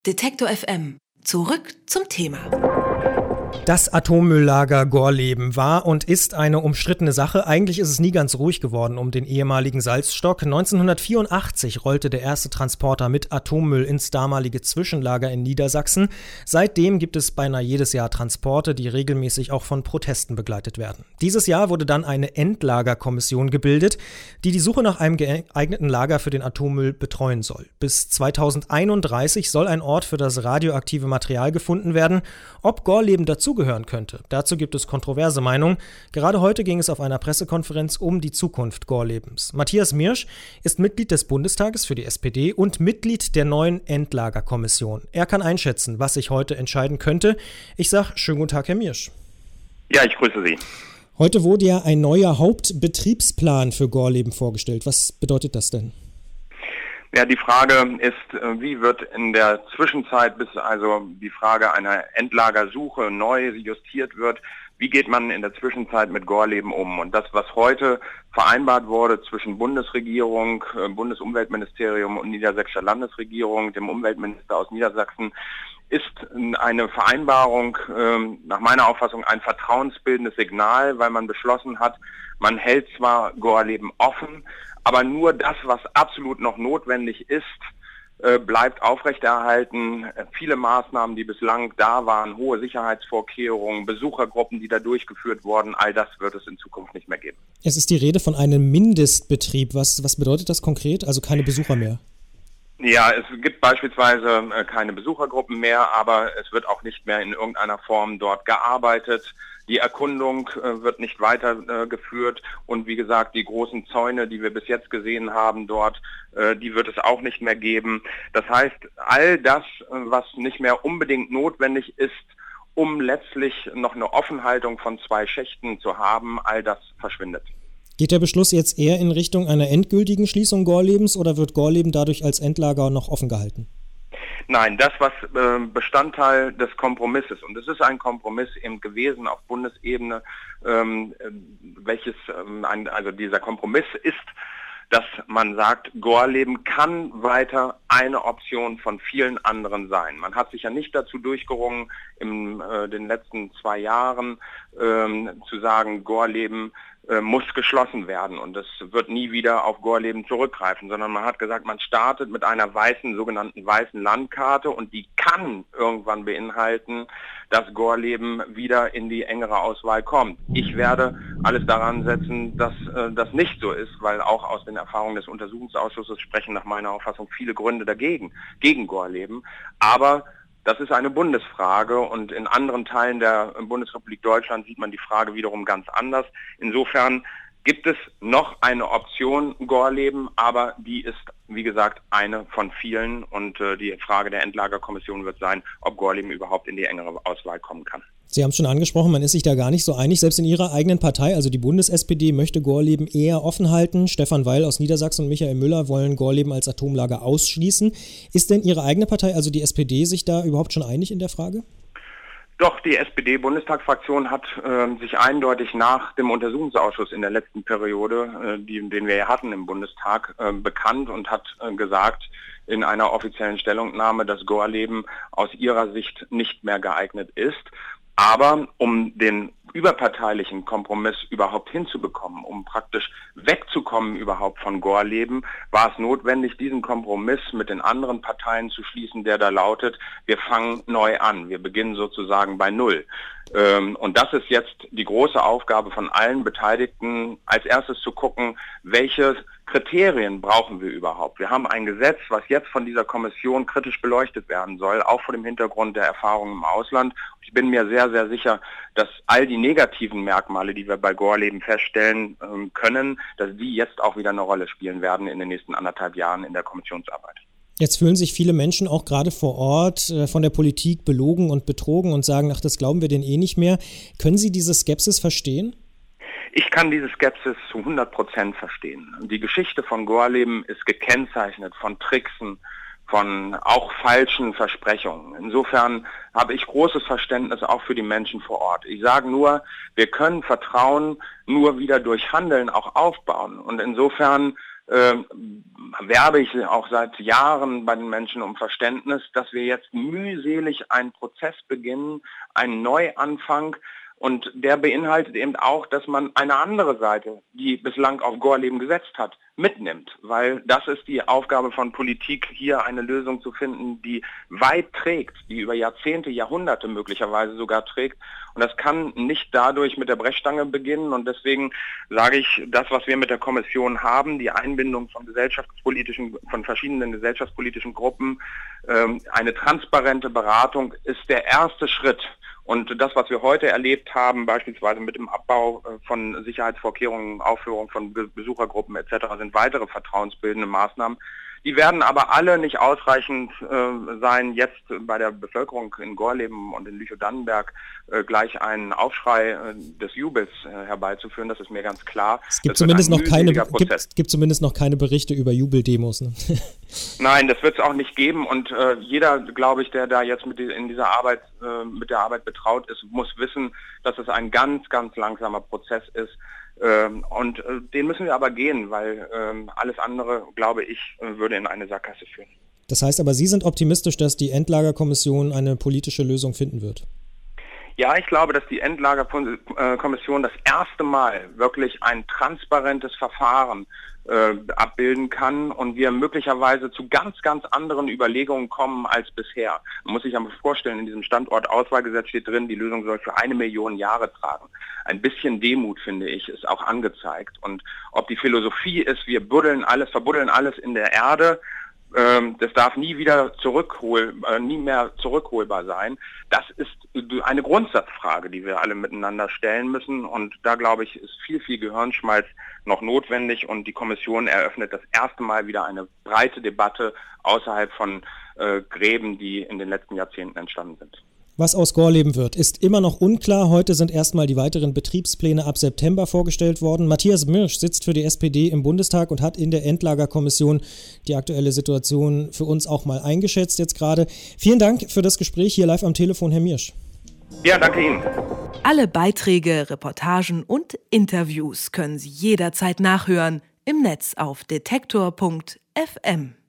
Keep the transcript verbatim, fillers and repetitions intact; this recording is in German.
Detektor F M. Zurück zum Thema. Das Atommülllager Gorleben war und ist eine umstrittene Sache. Eigentlich ist es nie ganz ruhig geworden um den ehemaligen Salzstock. neunzehnhundertvierundachtzig rollte der erste Transporter mit Atommüll ins damalige Zwischenlager in Niedersachsen. Seitdem gibt es beinahe jedes Jahr Transporte, die regelmäßig auch von Protesten begleitet werden. Dieses Jahr wurde dann eine Endlagerkommission gebildet, die die Suche nach einem geeigneten Lager für den Atommüll betreuen soll. Bis zweitausendeinunddreißig soll ein Ort für das radioaktive Material gefunden werden. Ob Gorleben dazu gehören könnte. Dazu gibt es kontroverse Meinungen. Gerade heute ging es auf einer Pressekonferenz um die Zukunft Gorlebens. Matthias Mirsch ist Mitglied des Bundestages für die S P D und Mitglied der neuen Endlagerkommission. Er kann einschätzen, was sich heute entscheiden könnte. Ich sage schönen guten Tag, Herr Mirsch. Ja, ich grüße Sie. Heute wurde ja ein neuer Hauptbetriebsplan für Gorleben vorgestellt. Was bedeutet das denn? Ja, die Frage ist, wie wird in der Zwischenzeit, bis also die Frage einer Endlagersuche neu justiert wird, wie geht man in der Zwischenzeit mit Gorleben um? Und das, was heute vereinbart wurde zwischen Bundesregierung, Bundesumweltministerium und Niedersächsischer Landesregierung, dem Umweltminister aus Niedersachsen, ist eine Vereinbarung, nach meiner Auffassung ein vertrauensbildendes Signal, weil man beschlossen hat, man hält zwar Gorleben offen, aber nur das, was absolut noch notwendig ist, äh, bleibt aufrechterhalten. Viele Maßnahmen, die bislang da waren, hohe Sicherheitsvorkehrungen, Besuchergruppen, die da durchgeführt wurden, all das wird es in Zukunft nicht mehr geben. Es ist die Rede von einem Mindestbetrieb. Was, was bedeutet das konkret? Also keine Besucher mehr? Ja, es gibt beispielsweise äh, keine Besuchergruppen mehr, aber es wird auch nicht mehr in irgendeiner Form dort gearbeitet. Die Erkundung äh, wird nicht weitergeführt äh, und wie gesagt, die großen Zäune, die wir bis jetzt gesehen haben dort, äh, die wird es auch nicht mehr geben. Das heißt, all das, äh, was nicht mehr unbedingt notwendig ist, um letztlich noch eine Offenhaltung von zwei Schächten zu haben, all das verschwindet. Geht der Beschluss jetzt eher in Richtung einer endgültigen Schließung Gorlebens oder wird Gorleben dadurch als Endlager noch offen gehalten? Nein, das, was äh, Bestandteil des Kompromisses, und es ist ein Kompromiss eben gewesen auf Bundesebene, ähm, welches, ähm, ein, also dieser Kompromiss ist, dass man sagt, Gorleben kann weiter eine Option von vielen anderen sein. Man hat sich ja nicht dazu durchgerungen, in äh, den letzten zwei Jahren ähm, zu sagen, Gorleben äh, muss geschlossen werden und es wird nie wieder auf Gorleben zurückgreifen, sondern man hat gesagt, man startet mit einer weißen, sogenannten weißen Landkarte und die kann irgendwann beinhalten, dass Gorleben wieder in die engere Auswahl kommt. Ich werde alles daran setzen, dass äh, das nicht so ist, weil auch aus den Erfahrungen des Untersuchungsausschusses sprechen nach meiner Auffassung viele Gründe dagegen, gegen Gorleben. Aber das ist eine Bundesfrage und in anderen Teilen der Bundesrepublik Deutschland sieht man die Frage wiederum ganz anders. Insofern gibt es noch eine Option Gorleben, aber die ist, wie gesagt, eine von vielen und äh, die Frage der Endlagerkommission wird sein, ob Gorleben überhaupt in die engere Auswahl kommen kann. Sie haben es schon angesprochen, man ist sich da gar nicht so einig. Selbst in Ihrer eigenen Partei, also die Bundes-S P D, möchte Gorleben eher offen halten. Stefan Weil aus Niedersachsen und Michael Müller wollen Gorleben als Atomlager ausschließen. Ist denn Ihre eigene Partei, also die S P D, sich da überhaupt schon einig in der Frage? Doch, die S P D-Bundestagsfraktion hat äh, sich eindeutig nach dem Untersuchungsausschuss in der letzten Periode, äh, die, den wir ja hatten im Bundestag, äh, bekannt und hat äh, gesagt in einer offiziellen Stellungnahme, dass Gorleben aus ihrer Sicht nicht mehr geeignet ist. Aber um den überparteilichen Kompromiss überhaupt hinzubekommen, um praktisch wegzukommen überhaupt von Gorleben, war es notwendig, diesen Kompromiss mit den anderen Parteien zu schließen, der da lautet, wir fangen neu an, wir beginnen sozusagen bei Null. Und das ist jetzt die große Aufgabe von allen Beteiligten, als erstes zu gucken, welche Kriterien brauchen wir überhaupt. Wir haben ein Gesetz, was jetzt von dieser Kommission kritisch beleuchtet werden soll, auch vor dem Hintergrund der Erfahrungen im Ausland. Ich bin mir sehr, sehr sicher, dass all die negativen Merkmale, die wir bei Gorleben feststellen können, dass die jetzt auch wieder eine Rolle spielen werden in den nächsten anderthalb Jahren in der Kommissionsarbeit. Jetzt fühlen sich viele Menschen auch gerade vor Ort äh, von der Politik belogen und betrogen und sagen, ach, das glauben wir denn eh nicht mehr. Können Sie diese Skepsis verstehen? Ich kann diese Skepsis zu hundert Prozent verstehen. Die Geschichte von Gorleben ist gekennzeichnet von Tricksen, von auch falschen Versprechungen. Insofern habe ich großes Verständnis auch für die Menschen vor Ort. Ich sage nur, wir können Vertrauen nur wieder durch Handeln auch aufbauen. Und insofern äh, werbe ich auch seit Jahren bei den Menschen um Verständnis, dass wir jetzt mühselig einen Prozess beginnen, einen Neuanfang. Und der beinhaltet eben auch, dass man eine andere Seite, die bislang auf Gorleben gesetzt hat, mitnimmt. Weil das ist die Aufgabe von Politik, hier eine Lösung zu finden, die weit trägt, die über Jahrzehnte, Jahrhunderte möglicherweise sogar trägt. Und das kann nicht dadurch mit der Brechstange beginnen. Und deswegen sage ich, das, was wir mit der Kommission haben, die Einbindung von gesellschaftspolitischen, von verschiedenen gesellschaftspolitischen Gruppen, ähm, eine transparente Beratung ist der erste Schritt. Und das, was wir heute erlebt haben, beispielsweise mit dem Abbau von Sicherheitsvorkehrungen, Aufführung von Besuchergruppen et cetera, sind weitere vertrauensbildende Maßnahmen. Die werden aber alle nicht ausreichend äh, sein, jetzt bei der Bevölkerung in Gorleben und in Lüchow-Dannenberg äh, gleich einen Aufschrei äh, des Jubels äh, herbeizuführen. Das ist mir ganz klar. Es gibt zumindest noch keine, gibt, gibt zumindest noch keine Berichte über Jubeldemos. Ne? Nein, das wird es auch nicht geben. Und äh, jeder, glaube ich, der da jetzt mit die, in dieser Arbeit äh, mit der Arbeit betraut ist, muss wissen, dass es ein ganz, ganz langsamer Prozess ist. Ähm, und äh, den müssen wir aber gehen, weil ähm, alles andere, glaube ich, äh, würde in eine Sackgasse führen. Das heißt aber, Sie sind optimistisch, dass die Endlagerkommission eine politische Lösung finden wird? Ja, ich glaube, dass die Endlagerkommission das erste Mal wirklich ein transparentes Verfahren äh, abbilden kann und wir möglicherweise zu ganz, ganz anderen Überlegungen kommen als bisher. Man muss sich aber vorstellen, in diesem Standortauswahlgesetz steht drin, die Lösung soll für eine Million Jahre tragen. Ein bisschen Demut, finde ich, ist auch angezeigt. Und ob die Philosophie ist, wir buddeln alles, verbuddeln alles in der Erde, das darf nie wieder zurückhol, äh, nie mehr zurückholbar sein. Das ist eine Grundsatzfrage, die wir alle miteinander stellen müssen. Und da, glaube ich, ist viel, viel Gehirnschmalz noch notwendig. Und die Kommission eröffnet das erste Mal wieder eine breite Debatte außerhalb von äh, Gräben, die in den letzten Jahrzehnten entstanden sind. Was aus Gorleben wird, ist immer noch unklar. Heute sind erstmal die weiteren Betriebspläne ab September vorgestellt worden. Matthias Mirsch sitzt für die S P D im Bundestag und hat in der Endlagerkommission die aktuelle Situation für uns auch mal eingeschätzt jetzt gerade. Vielen Dank für das Gespräch hier live am Telefon, Herr Mirsch. Ja, danke Ihnen. Alle Beiträge, Reportagen und Interviews können Sie jederzeit nachhören im Netz auf detektor punkt f m.